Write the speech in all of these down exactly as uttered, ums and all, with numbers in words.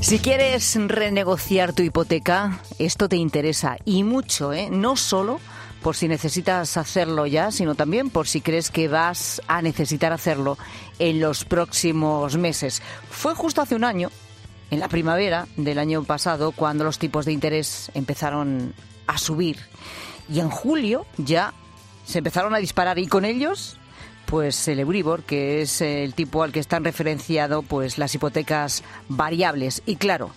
Si quieres renegociar tu hipoteca, esto te interesa y mucho, ¿eh? No solo por si necesitas hacerlo ya, sino también por si crees que vas a necesitar hacerlo en los próximos meses. Fue justo hace un año, en la primavera del año pasado, cuando los tipos de interés empezaron a subir. Y en julio ya se empezaron a disparar y con ellos, pues el Euribor, que es el tipo al que están referenciado pues las hipotecas variables. Y claro,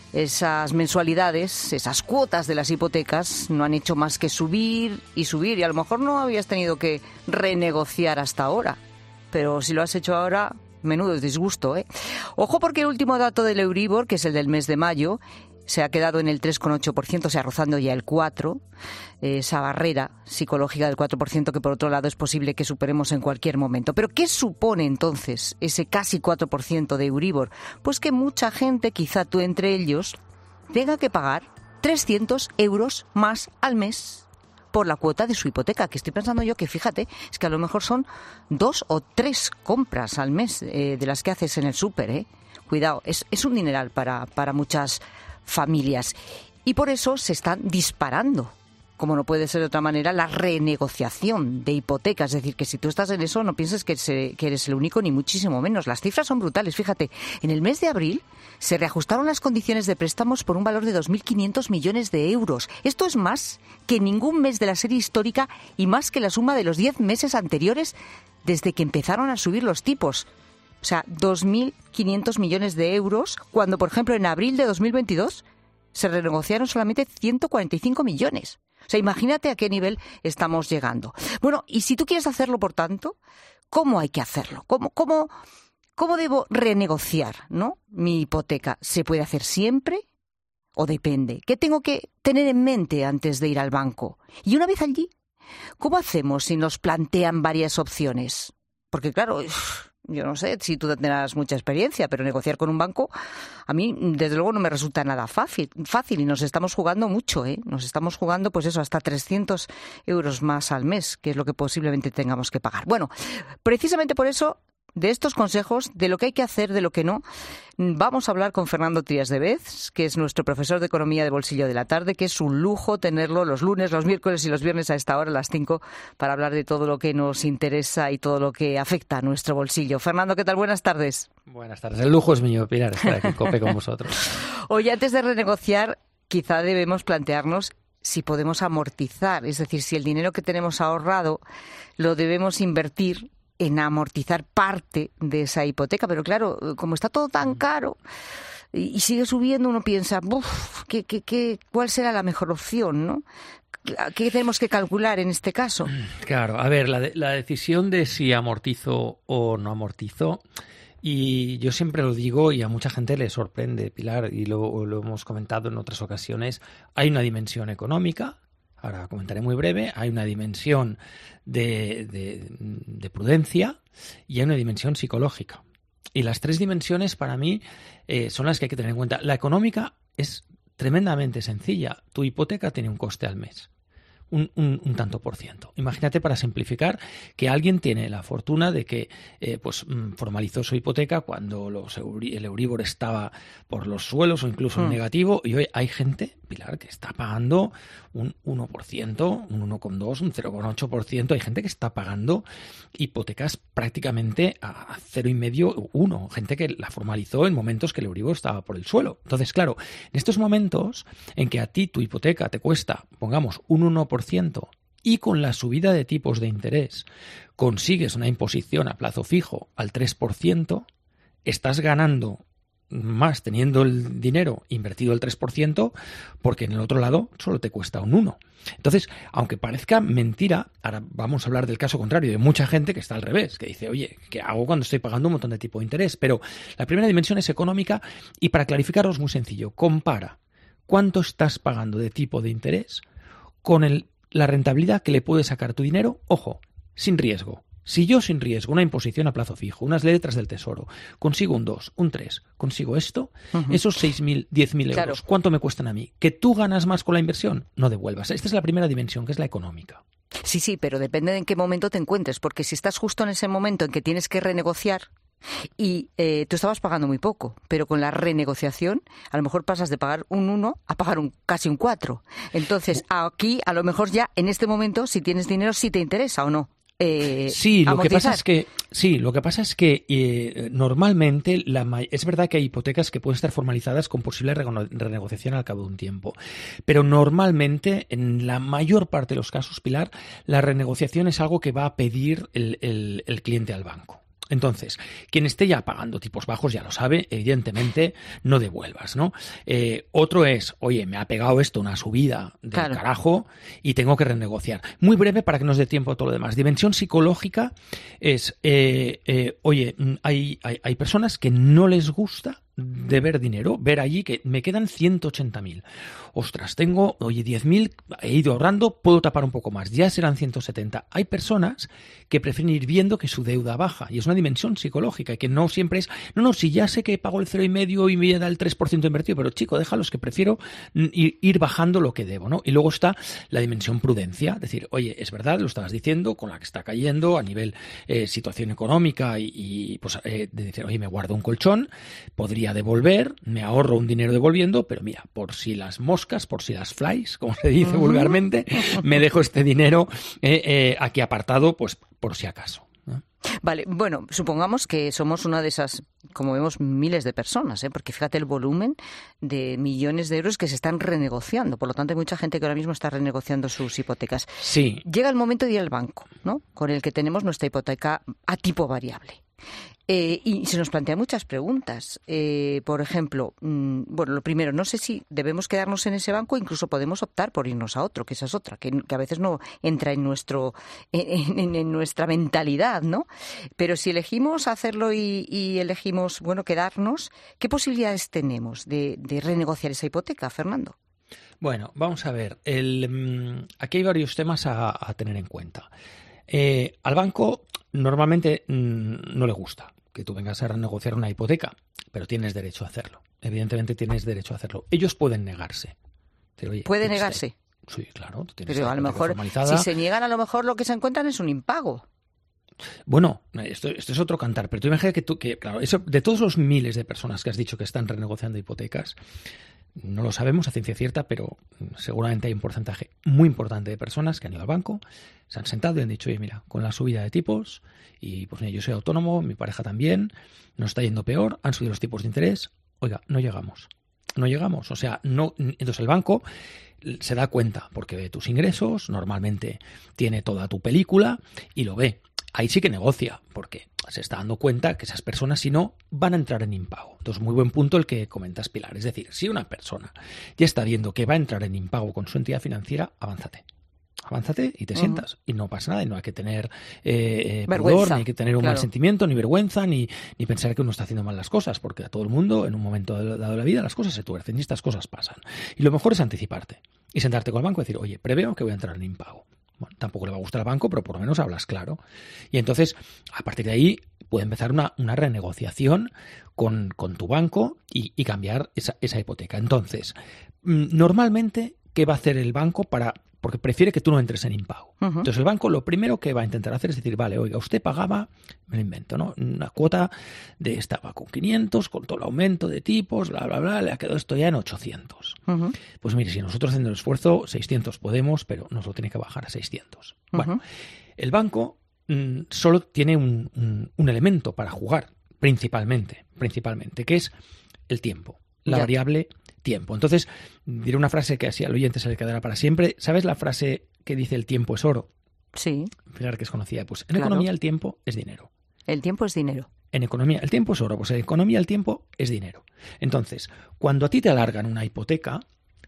esas mensualidades, esas cuotas de las hipotecas no han hecho más que subir y subir. Y a lo mejor no habías tenido que renegociar hasta ahora. Pero si lo has hecho ahora, menudo disgusto, ¿eh? Ojo, porque el último dato del Euribor, que es el del mes de mayo, se ha quedado en el tres coma ocho por ciento, o sea, rozando ya el cuatro por ciento, esa barrera psicológica del cuatro por ciento que, por otro lado, es posible que superemos en cualquier momento. ¿Pero qué supone, entonces, ese casi cuatro por ciento de Euribor? Pues que mucha gente, quizá tú entre ellos, tenga que pagar trescientos euros más al mes por la cuota de su hipoteca, que estoy pensando yo que, fíjate, es que a lo mejor son dos o tres compras al mes eh, de las que haces en el súper, ¿eh? Cuidado, es, es un dineral para, para muchas familias. Y por eso se están disparando, como no puede ser de otra manera, la renegociación de hipotecas. Es decir, que si tú estás en eso, no pienses que, se, que eres el único, ni muchísimo menos. Las cifras son brutales. Fíjate, en el mes de abril se reajustaron las condiciones de préstamos por un valor de dos mil quinientos millones de euros. Esto es más que ningún mes de la serie histórica y más que la suma de los diez meses anteriores desde que empezaron a subir los tipos. O sea, dos mil quinientos millones de euros, cuando, por ejemplo, en abril de dos mil veintidós se renegociaron solamente ciento cuarenta y cinco millones. O sea, imagínate a qué nivel estamos llegando. Bueno, y si tú quieres hacerlo, por tanto, ¿cómo hay que hacerlo? ¿Cómo, cómo, cómo debo renegociar, ¿no? mi hipoteca? ¿Se puede hacer siempre o depende? ¿Qué tengo que tener en mente antes de ir al banco? Y una vez allí, ¿cómo hacemos si nos plantean varias opciones? Porque, claro, yo no sé si tú tendrás mucha experiencia, pero negociar con un banco a mí, desde luego, no me resulta nada fácil, fácil y nos estamos jugando mucho, ¿eh? Nos estamos jugando, pues eso, hasta trescientos euros más al mes, que es lo que posiblemente tengamos que pagar. Bueno, precisamente por eso, de estos consejos, de lo que hay que hacer, de lo que no, vamos a hablar con Fernando Trías de Bez, que es nuestro profesor de Economía de Bolsillo de la Tarde, que es un lujo tenerlo los lunes, los miércoles y los viernes a esta hora, a las cinco, para hablar de todo lo que nos interesa y todo lo que afecta a nuestro bolsillo. Fernando, ¿qué tal? Buenas tardes. Buenas tardes. El lujo es mío, Pilar, estar aquí en COPE con vosotros. Oye, antes de renegociar, quizá debemos plantearnos si podemos amortizar, es decir, si el dinero que tenemos ahorrado lo debemos invertir en amortizar parte de esa hipoteca. Pero claro, como está todo tan caro y, y sigue subiendo, uno piensa, uff, ¿qué, qué, qué, ¿cuál será la mejor opción, no? ¿Qué tenemos que calcular en este caso? Claro, a ver, la, de, la decisión de si amortizo o no amortizo, y yo siempre lo digo y a mucha gente le sorprende, Pilar, y lo, lo hemos comentado en otras ocasiones, hay una dimensión económica. Ahora comentaré muy breve. Hay una dimensión de, de, de prudencia y hay una dimensión psicológica. Y las tres dimensiones para mí eh, son las que hay que tener en cuenta. La económica es tremendamente sencilla. Tu hipoteca tiene un coste al mes. Un, un, un tanto por ciento. Imagínate, para simplificar, que alguien tiene la fortuna de que eh, pues formalizó su hipoteca cuando los Euri, el Euribor estaba por los suelos o incluso mm. en negativo, y hoy hay gente, Pilar, que está pagando un uno por ciento, un uno coma dos por ciento, un cero coma ocho por ciento. Hay gente que está pagando hipotecas prácticamente a cero coma cinco, uno. Gente que la formalizó en momentos que el Euribor estaba por el suelo. Entonces, claro, en estos momentos en que a ti tu hipoteca te cuesta, pongamos, un uno por ciento, y con la subida de tipos de interés consigues una imposición a plazo fijo al tres por ciento, estás ganando más teniendo el dinero invertido al tres por ciento, porque en el otro lado solo te cuesta un uno por ciento. Entonces, aunque parezca mentira, ahora vamos a hablar del caso contrario, de mucha gente que está al revés, que dice, oye, ¿qué hago cuando estoy pagando un montón de tipo de interés? Pero la primera dimensión es económica, y para clarificarlo es muy sencillo. Compara cuánto estás pagando de tipo de interés con el, la rentabilidad que le puede sacar tu dinero, ojo, sin riesgo. Si yo sin riesgo, una imposición a plazo fijo, unas letras del Tesoro, consigo un dos, un tres, consigo esto, uh-huh. esos seis mil, diez mil euros, claro. ¿Cuánto me cuestan a mí? ¿Que tú ganas más con la inversión? No devuelvas. Esta es la primera dimensión, que es la económica. Sí, sí, pero depende de en qué momento te encuentres, porque si estás justo en ese momento en que tienes que renegociar, Y eh, tú estabas pagando muy poco, pero con la renegociación a lo mejor pasas de pagar un uno a pagar un casi un cuatro. Entonces, aquí a lo mejor ya en este momento, si tienes dinero, sí te interesa o no. Eh, sí, lo amortizar. que pasa es que sí, lo que pasa es que eh, normalmente la, es verdad que hay hipotecas que pueden estar formalizadas con posible renegociación al cabo de un tiempo, pero normalmente en la mayor parte de los casos, Pilar, la renegociación es algo que va a pedir el, el, el cliente al banco. Entonces, quien esté ya pagando tipos bajos ya lo sabe, evidentemente no devuelvas, ¿no? Eh, otro es, oye, me ha pegado esto una subida del claro. carajo y tengo que renegociar. Muy breve para que nos dé tiempo a todo lo demás. Dimensión psicológica es, eh, eh, oye, hay, hay, hay personas que no les gusta de ver dinero, ver allí que me quedan ciento ochenta mil. Ostras, tengo, oye, diez mil, he ido ahorrando, puedo tapar un poco más, ya serán ciento setenta. Hay personas que prefieren ir viendo que su deuda baja y es una dimensión psicológica y que no siempre es, no, no, si ya sé que pago el cero coma cinco y me da el tres por ciento invertido, pero chico, déjalos que prefiero ir, ir bajando lo que debo, ¿no? Y luego está la dimensión prudencia, decir, oye, es verdad, lo estabas diciendo, con la que está cayendo a nivel eh, situación económica y, y pues eh, de decir, oye, me guardo un colchón, podría devolver, me ahorro un dinero devolviendo, pero mira, por si las moscas, por si las flies, como se dice uh-huh. vulgarmente, me dejo este dinero eh, eh, aquí apartado, pues por si acaso, ¿no? Vale, bueno, supongamos que somos una de esas, como vemos, miles de personas, ¿eh? Porque fíjate el volumen de millones de euros que se están renegociando. Por lo tanto, hay mucha gente que ahora mismo está renegociando sus hipotecas. Sí. Llega el momento de ir al banco, ¿no? Con el que tenemos nuestra hipoteca a tipo variable. Eh, y se nos plantean muchas preguntas. Eh, por ejemplo, mmm, bueno, lo primero, no sé si debemos quedarnos en ese banco, incluso podemos optar por irnos a otro, que esa es otra, que, que a veces no entra en nuestro en, en, en nuestra mentalidad, ¿no? Pero si elegimos hacerlo y, y elegimos, bueno, quedarnos, ¿qué posibilidades tenemos de, de renegociar esa hipoteca, Fernando? Bueno, vamos a ver. El, aquí hay varios temas a, a tener en cuenta. Eh, al banco normalmente mmm, no le gusta que tú vengas a renegociar una hipoteca, pero tienes derecho a hacerlo. Evidentemente tienes derecho a hacerlo. Ellos pueden negarse. Pero, oye, ¿Puede negarse? Sí, claro. Tú tienes pero a lo mejor, si se niegan, a lo mejor lo que se encuentran es un impago. Bueno, esto, esto es otro cantar, pero tú imagínate que tú, que claro, eso, de todos los miles de personas que has dicho que están renegociando hipotecas, no lo sabemos a ciencia cierta, pero seguramente hay un porcentaje muy importante de personas que han ido al banco, se han sentado y han dicho, oye, mira, con la subida de tipos, y pues mira, yo soy autónomo, mi pareja también, nos está yendo peor, han subido los tipos de interés, oiga, no llegamos, no llegamos, o sea, no, entonces el banco se da cuenta, porque ve tus ingresos, normalmente tiene toda tu película y lo ve. Ahí sí que negocia, porque se está dando cuenta que esas personas, si no, van a entrar en impago. Entonces, muy buen punto el que comentas, Pilar. Es decir, si una persona ya está viendo que va a entrar en impago con su entidad financiera, avánzate. Avánzate y te uh-huh. sientas. Y no pasa nada. Y no hay que tener eh, pudor, ni hay que tener un claro. mal sentimiento, ni vergüenza, ni, ni pensar que uno está haciendo mal las cosas, porque a todo el mundo, en un momento dado de la vida, las cosas se tuercen y estas cosas pasan. Y lo mejor es anticiparte y sentarte con el banco y decir, oye, preveo que voy a entrar en impago. Bueno, tampoco le va a gustar al banco, pero por lo menos hablas claro. Y entonces, a partir de ahí, puede empezar una, una renegociación con, con tu banco y, y cambiar esa, esa hipoteca. Entonces, normalmente, ¿qué va a hacer el banco para...? Porque prefiere que tú no entres en impago. Uh-huh. Entonces, el banco lo primero que va a intentar hacer es decir, vale, oiga, usted pagaba, me lo invento, ¿no? Una cuota de estaba con quinientos, con todo el aumento de tipos, bla, bla, bla, le ha quedado esto ya en ochocientos. Uh-huh. Pues mire, si nosotros haciendo el esfuerzo, seiscientos podemos, pero nos lo tiene que bajar a seiscientos. Uh-huh. Bueno, el banco mmm, solo tiene un, un, un elemento para jugar, principalmente, principalmente, que es el tiempo, la ya. variable tiempo. Entonces, diré una frase que así al oyente se le quedará para siempre. ¿Sabes la frase que dice el tiempo es oro? Sí. Fijar que es conocida. Pues en claro. economía el tiempo es dinero. El tiempo es dinero. En economía el tiempo es oro. Pues en economía el tiempo es dinero. Entonces, cuando a ti te alargan una hipoteca,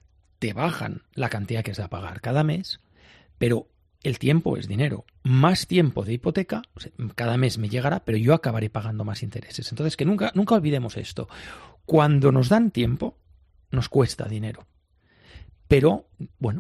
te bajan la cantidad que has de pagar cada mes, pero el tiempo es dinero. Más tiempo de hipoteca, o sea, cada mes me llegará, pero yo acabaré pagando más intereses. Entonces, que nunca, nunca olvidemos esto. Cuando nos dan tiempo, nos cuesta dinero. Pero, bueno,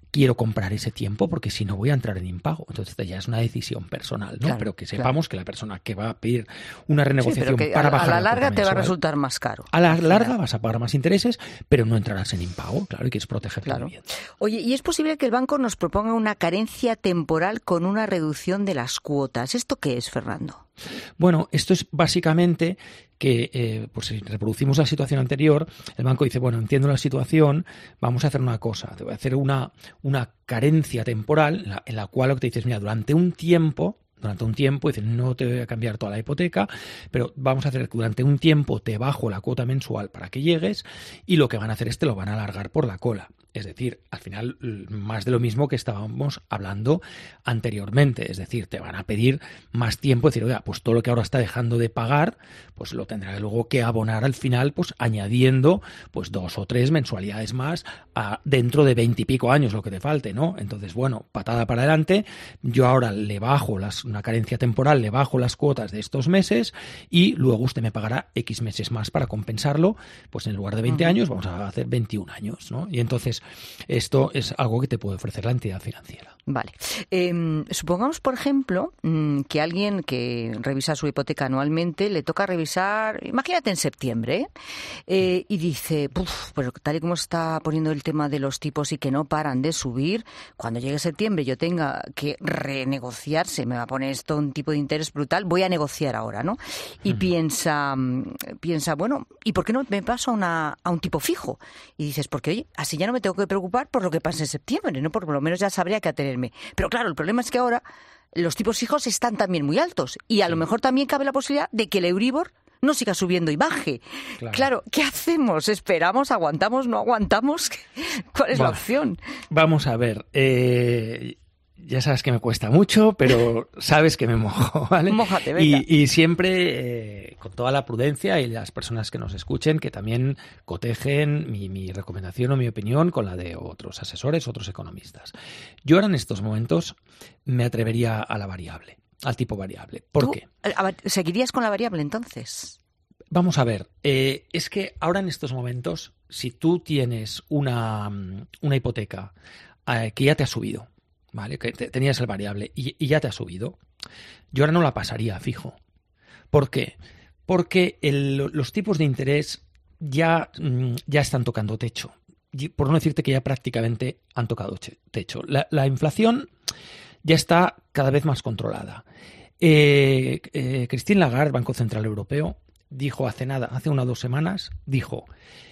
quiero comprar ese tiempo porque si no voy a entrar en impago. Entonces ya es una decisión personal, ¿no? Claro, pero que sepamos claro. que la persona que va a pedir una renegociación sí, pero que para a, bajar a la la larga cuota te va a mensual, resultar más caro. a la larga vas a pagar más intereses, pero no entrarás en impago, claro, y quieres proteger Claro. tu vivienda. Oye, ¿y es posible que el banco nos proponga una carencia temporal con una reducción de las cuotas? ¿Esto qué es, Fernando? Bueno, esto es básicamente que, eh, pues si reproducimos la situación anterior, el banco dice, bueno, entiendo la situación, vamos a hacer una cosa, te voy a hacer una, una carencia temporal en la, en la cual lo que te dices, mira, durante un tiempo, durante un tiempo, dicen, no te voy a cambiar toda la hipoteca, pero vamos a hacer que durante un tiempo te bajo la cuota mensual para que llegues y lo que van a hacer es te lo van a alargar por la cola. Es decir, al final, más de lo mismo que estábamos hablando anteriormente. Es decir, te van a pedir más tiempo, decir, oiga, pues todo lo que ahora está dejando de pagar, pues lo tendrá luego que abonar al final, pues añadiendo pues dos o tres mensualidades más a, dentro de veintipico años, lo que te falte, ¿no? Entonces, bueno, patada para adelante, yo ahora le bajo las, una carencia temporal, le bajo las cuotas de estos meses y luego usted me pagará X meses más para compensarlo, pues en lugar de veinte uh-huh. años vamos a hacer veintiún años, ¿no? Y entonces esto es algo que te puede ofrecer la entidad financiera. Vale. Eh, supongamos, por ejemplo, que alguien que revisa su hipoteca anualmente le toca revisar, imagínate en septiembre, ¿eh? Eh, y dice, Puf, pero tal y como está poniendo el tema de los tipos y que no paran de subir, cuando llegue septiembre yo tenga que renegociar, se me va a poner esto un tipo de interés brutal, voy a negociar ahora, ¿no? Y uh-huh. piensa, piensa, bueno, ¿y por qué no me paso a, una, a un tipo fijo? Y dices, porque oye, así ya no me tengo que preocupar por lo que pase en septiembre, ¿no? Por lo menos ya sabría que atenerme. Pero claro, el problema es que ahora los tipos fijos están también muy altos y a sí. lo mejor también cabe la posibilidad de que el Euribor no siga subiendo y baje. Claro, claro, ¿qué hacemos? ¿Esperamos? ¿Aguantamos? ¿No aguantamos? ¿Cuál es bueno, la opción? Vamos a ver. Eh... Ya sabes que me cuesta mucho, pero sabes que me mojo, ¿vale? Mójate, venga. Y, y siempre eh, con toda la prudencia y las personas que nos escuchen que también cotejen mi, mi recomendación o mi opinión con la de otros asesores, otros economistas. Yo ahora en estos momentos me atrevería a la variable, al tipo variable. ¿Por ¿Tú qué? ¿Seguirías con la variable entonces? Vamos a ver, eh, es que ahora en estos momentos, si tú tienes una, una hipoteca eh, que ya te ha subido, ¿vale? Que te, tenías el variable y, y ya te ha subido, yo ahora no la pasaría a fijo. ¿Por qué? Porque el, los tipos de interés ya, ya están tocando techo. Por no decirte que ya prácticamente han tocado techo. La, la inflación ya está cada vez más controlada. Eh, eh, Christine Lagarde, Banco Central Europeo, dijo hace nada, hace una o dos semanas, dijo,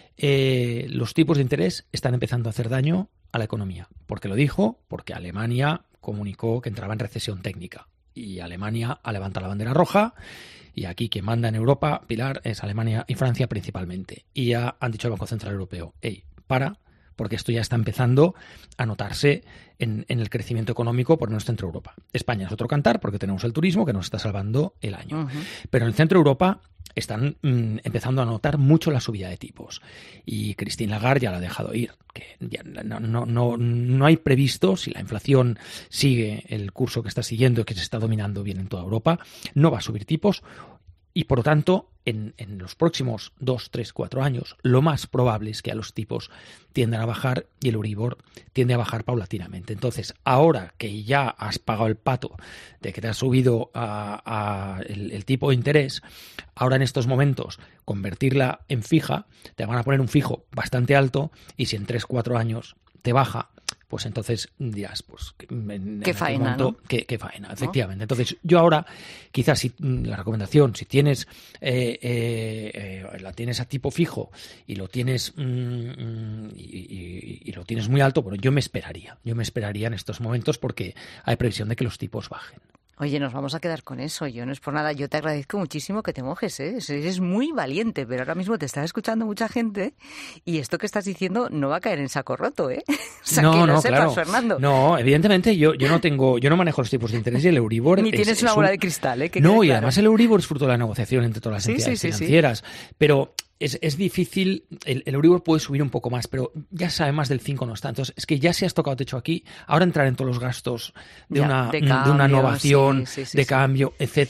eh, los tipos de interés están empezando a hacer daño a la economía. ¿Por qué lo dijo? Porque Alemania comunicó que entraba en recesión técnica y Alemania ha levantado la bandera roja y aquí quien manda en Europa, Pilar, es Alemania y Francia principalmente. Y ya han dicho al Banco Central Europeo, hey, para, porque esto ya está empezando a notarse en, en el crecimiento económico por nuestro centro Europa. España es otro cantar porque tenemos el turismo que nos está salvando el año. Uh-huh. Pero en el centro Europa están mm, empezando a notar mucho la subida de tipos. Y Christine Lagarde ya la ha dejado ir. Que ya no, no, no, no hay previsto, si la inflación sigue el curso que está siguiendo, que se está dominando bien en toda Europa, no va a subir tipos. Y por lo tanto, en, en los próximos dos, tres, cuatro años, lo más probable es que a los tipos tiendan a bajar y el Euribor tiende a bajar paulatinamente. Entonces, ahora que ya has pagado el pato de que te has subido a, a el, el tipo de interés, ahora en estos momentos convertirla en fija, te van a poner un fijo bastante alto y si en tres, cuatro años te baja, pues entonces dirás, pues... En, qué en faena, momento, ¿no? Qué, qué faena, efectivamente. ¿No? Entonces, yo ahora, quizás si la recomendación, si tienes eh, eh, eh, la tienes a tipo fijo y lo tienes mm, y, y, y lo tienes muy alto, bueno, yo me esperaría. Yo me esperaría en estos momentos porque hay previsión de que los tipos bajen. Oye, nos vamos a quedar con eso. Yo no es por nada. Yo te agradezco muchísimo que te mojes, ¿eh? Eres muy valiente, pero ahora mismo te está escuchando mucha gente y esto que estás diciendo no va a caer en saco roto, ¿eh? O sea, no, que lo no, sepas, claro. Fernando. No, evidentemente yo, yo no tengo, yo no manejo los tipos de interés y el Euribor. Ni es, tienes es una bola un... de cristal, ¿eh? Que no, y claro. además el Euribor es fruto de la negociación entre todas las sí, entidades sí, sí, financieras. Sí. Pero es, es difícil, el, el Euribor puede subir un poco más, pero ya sabe más del cinco no está. Entonces, es que ya si has tocado techo aquí, ahora entrar en todos los gastos de, ya, una, de, cambio, de una innovación, sí, sí, sí, de sí. cambio, etcétera.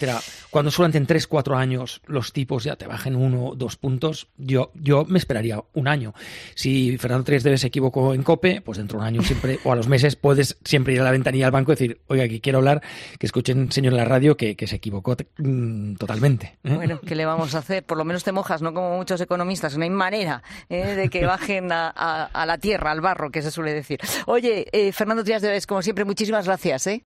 cuando solamente en tres, cuatro años los tipos ya te bajen uno, dos puntos, yo, yo me esperaría un año. Si Fernando Trias se equivocó en COPE, pues dentro de un año siempre, o a los meses, puedes siempre ir a la ventanilla del banco y decir, oiga, que quiero hablar, que escuchen, señor, en la radio, que, que se equivocó mm, totalmente. ¿eh? Bueno, ¿qué le vamos a hacer? Por lo menos te mojas, no como muchos economistas, no hay manera ¿eh? de que bajen a, a, a la tierra, al barro, que se suele decir. Oye, eh, Fernando Trias de Bes, como siempre, muchísimas gracias. ¿eh?